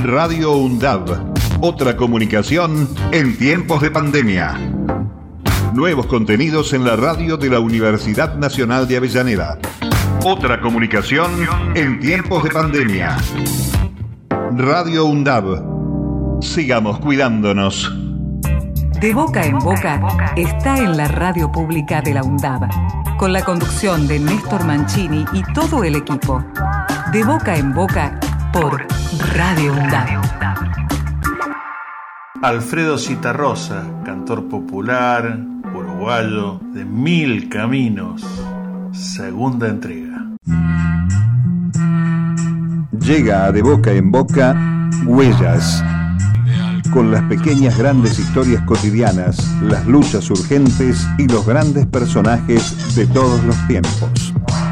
Radio UNDAB, otra comunicación en tiempos de pandemia. Nuevos contenidos en la radio de la Universidad Nacional de Avellaneda. Otra comunicación en tiempos de pandemia. Radio UNDAB. Sigamos cuidándonos. De Boca en Boca está en la radio pública de la UNDAB, con la conducción de Néstor Mancini y todo el equipo. De Boca en Boca por Radio UNDAB. Alfredo Citarrosa, cantor popular, uruguayo, de Mil Caminos, segunda entrega. Llega a De Boca en Boca Huellas, con las pequeñas grandes historias cotidianas, las luchas urgentes y los grandes personajes de todos los tiempos.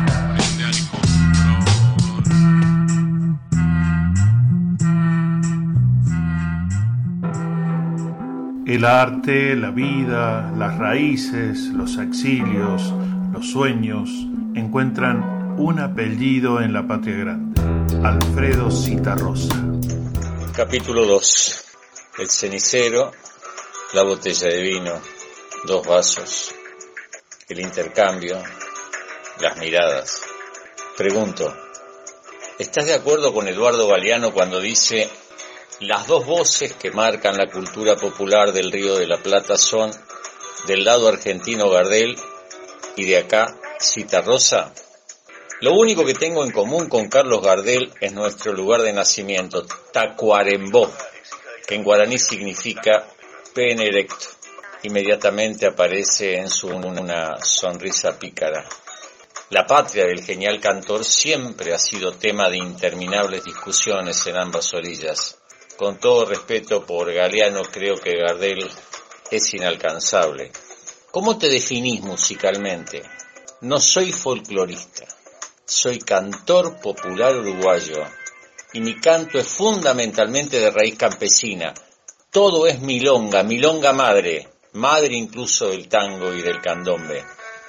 El arte, la vida, las raíces, los exilios, los sueños encuentran un apellido en la patria grande: Alfredo Citarrosa. Capítulo 2. El cenicero, la botella de vino, 2 vasos, el intercambio, las miradas. Pregunto, ¿estás de acuerdo con Eduardo Galeano cuando dice: las 2 voces que marcan la cultura popular del Río de la Plata son, del lado argentino Gardel y de acá Citarrosa? Lo único que tengo en común con Carlos Gardel es nuestro lugar de nacimiento, Tacuarembó, que en guaraní significa pene erecto. Inmediatamente aparece en su una sonrisa pícara. La patria del genial cantor siempre ha sido tema de interminables discusiones en ambas orillas. Con todo respeto por Galeano, creo que Gardel es inalcanzable. ¿Cómo te definís musicalmente? No soy folclorista, soy cantor popular uruguayo. Y mi canto es fundamentalmente de raíz campesina. Todo es milonga, milonga madre, madre incluso del tango y del candombe.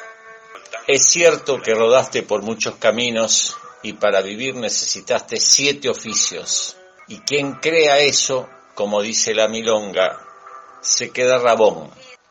Es cierto que rodaste por muchos caminos y para vivir necesitaste 7 oficios. Y quien crea eso, como dice la milonga, se queda rabón.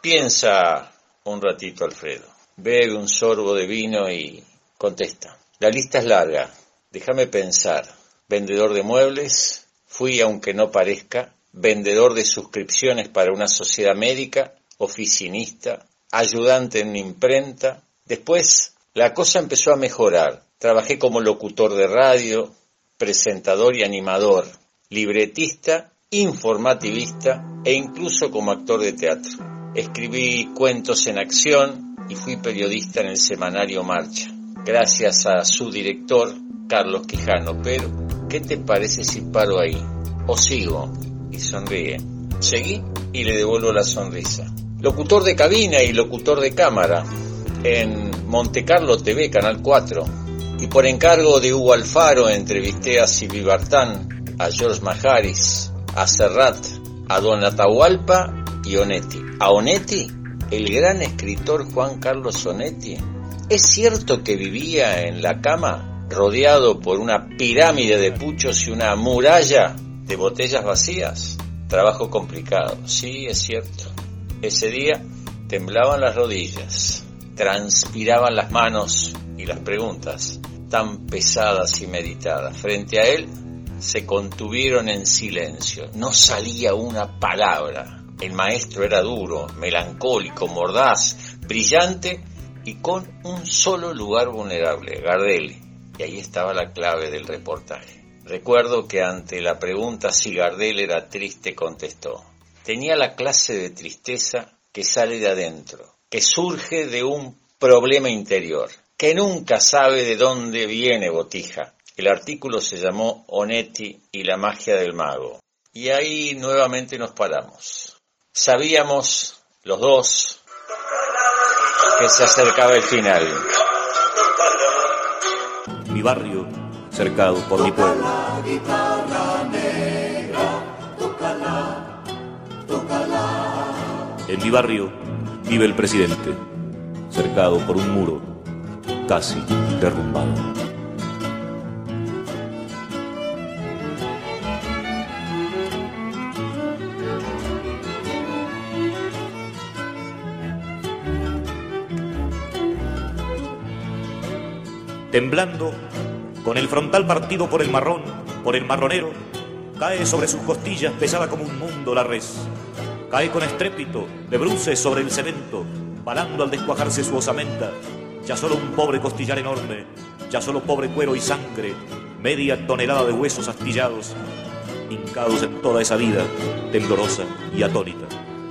Piensa un ratito, Alfredo. Bebe un sorbo de vino y contesta. La lista es larga, déjame pensar. Vendedor de muebles, fui aunque no parezca, vendedor de suscripciones para una sociedad médica, oficinista, ayudante en una imprenta. Después la cosa empezó a mejorar. Trabajé como locutor de radio, presentador y animador, libretista, informativista e incluso como actor de teatro. Escribí cuentos en acción y fui periodista en el semanario Marcha, gracias a su director, Carlos Quijano. Pero, ¿qué te parece si paro ahí? ¿O sigo? Y sonríe. Seguí y le devuelvo la sonrisa. Locutor de cabina y locutor de cámara en Montecarlo TV, Canal 4. Y por encargo de Hugo Alfaro entrevisté a Silvi Bartán, a George Majaris, a Serrat, a Don Atahualpa y Onetti. A Onetti, el gran escritor Juan Carlos Onetti. ¿Es cierto que vivía en la cama rodeado por una pirámide de puchos y una muralla de botellas vacías? Trabajo complicado, sí, es cierto. Ese día temblaban las rodillas, transpiraban las manos y las preguntas, tan pesadas y meditadas, frente a él se contuvieron en silencio. No salía una palabra. El maestro era duro, melancólico, mordaz, brillante y con un solo lugar vulnerable, Gardel. Y ahí estaba la clave del reportaje. Recuerdo que ante la pregunta si Gardel era triste, contestó: tenía la clase de tristeza que sale de adentro, que surge de un problema interior, que nunca sabe de dónde viene, botija. El artículo se llamó Onetti y la magia del mago. Y ahí nuevamente nos paramos. Sabíamos los dos que se acercaba el final. Mi barrio, cercado por mi pueblo. En mi barrio vive el presidente, cercado por un muro, casi derrumbado. Temblando, con el frontal partido por el marrón, por el marronero, cae sobre sus costillas pesada como un mundo la res. Cae con estrépito, de bruces sobre el cemento, balando al descuajarse su osamenta. Ya solo un pobre costillar enorme, ya solo pobre cuero y sangre, media tonelada de huesos astillados, hincados en toda esa vida, temblorosa y atónita.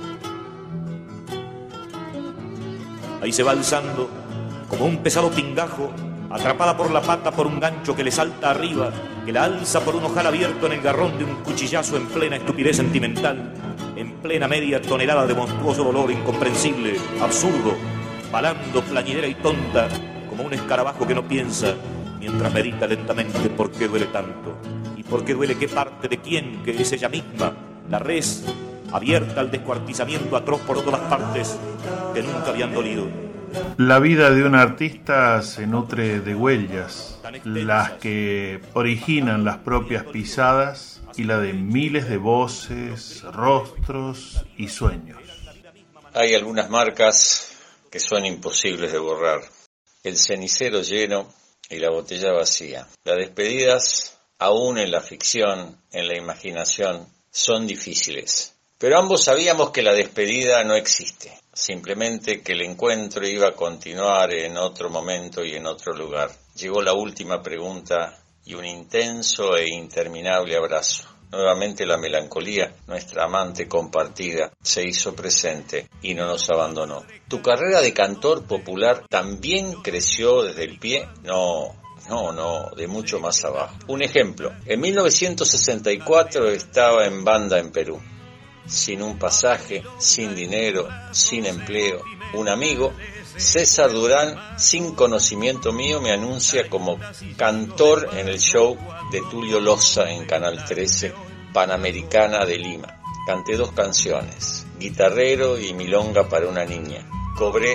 Ahí se va alzando, como un pesado pingajo, atrapada por la pata por un gancho que le salta arriba, que la alza por un ojal abierto en el garrón de un cuchillazo en plena estupidez sentimental, en plena media tonelada de monstruoso dolor incomprensible, absurdo, balando plañidera y tonta, como un escarabajo que no piensa, mientras medita lentamente por qué duele tanto, y por qué duele qué parte de quién, que es ella misma, la res, abierta al descuartizamiento atroz por todas partes, que nunca habían dolido. La vida de un artista se nutre de huellas, las que originan las propias pisadas y la de miles de voces, rostros y sueños. Hay algunas marcas que son imposibles de borrar. El cenicero lleno y la botella vacía. Las despedidas, aún en la ficción, en la imaginación, son difíciles. Pero ambos sabíamos que la despedida no existe, simplemente que el encuentro iba a continuar en otro momento y en otro lugar. Llegó la última pregunta y un intenso e interminable abrazo. Nuevamente la melancolía, nuestra amante compartida, se hizo presente y no nos abandonó. ¿Tu carrera de cantor popular también creció desde el pie? No, de mucho más abajo. Un ejemplo, en 1964 estaba en banda en Perú. Sin un pasaje, sin dinero, sin empleo. Un amigo, César Durán, sin conocimiento mío, me anuncia como cantor en el show de Tulio Loza en Canal 13, Panamericana de Lima. Canté 2 canciones, Guitarrero y Milonga para una niña. Cobré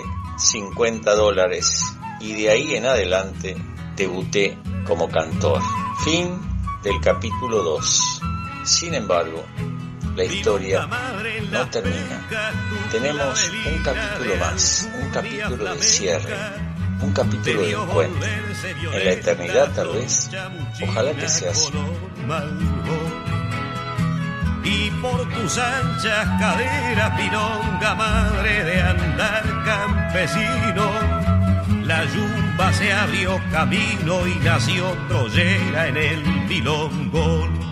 $50 y de ahí en adelante debuté como cantor. Fin del capítulo 2. Sin embargo, la historia no termina. Tenemos un capítulo más, un capítulo de cierre, un capítulo de encuentro. En la eternidad, tal vez, ojalá que sea así. Y por tus anchas caderas, milonga, madre de andar campesino, la yumba se abrió camino y nació troyera en el milongón.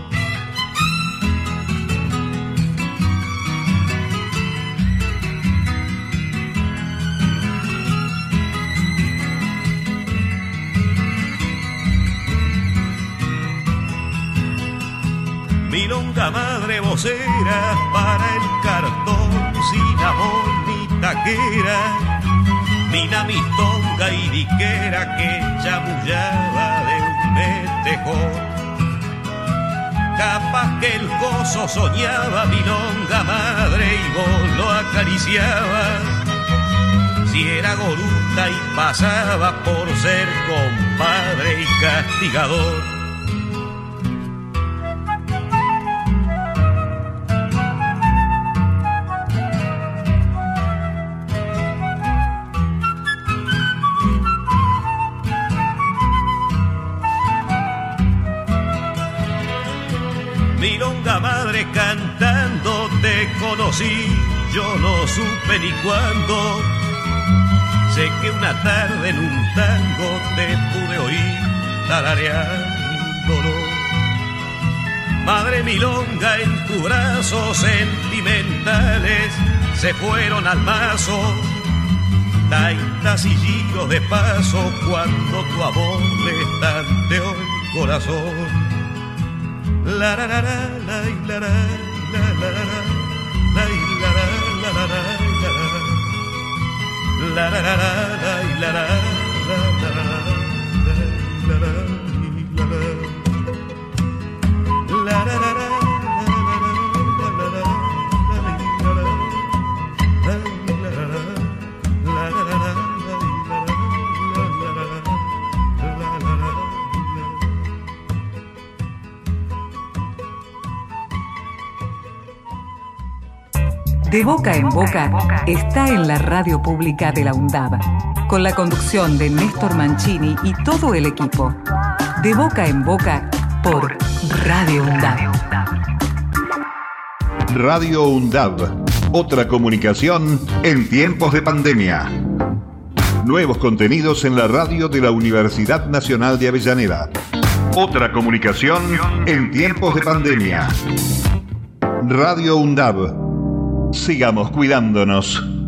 Milonga madre vocera para el cartón, sin amor ni taquera, mina mistonga y diquera que chamullaba de un metejón. Capaz que el gozo soñaba milonga madre y vos lo acariciabas, si era goruta y pasaba por ser compadre y castigador. Milonga madre cantando te conocí, yo no supe ni cuándo. Sé que una tarde en un tango te pude oír tarareándolo. Madre milonga, en tus brazos sentimentales se fueron al mazo taitas y giros de paso cuando tu amor le tanteó el corazón. La la la la la la la la la la la la la la la la la la la. De boca en boca está en la radio pública de la UNDAB. con la conducción de Néstor Mancini y todo el equipo. De boca en boca por Radio UNDAB. Radio UNDAB, otra comunicación en tiempos de pandemia. Nuevos contenidos en la radio de la Universidad Nacional de Avellaneda. Otra comunicación en tiempos de pandemia. Radio UNDAB. Sigamos cuidándonos.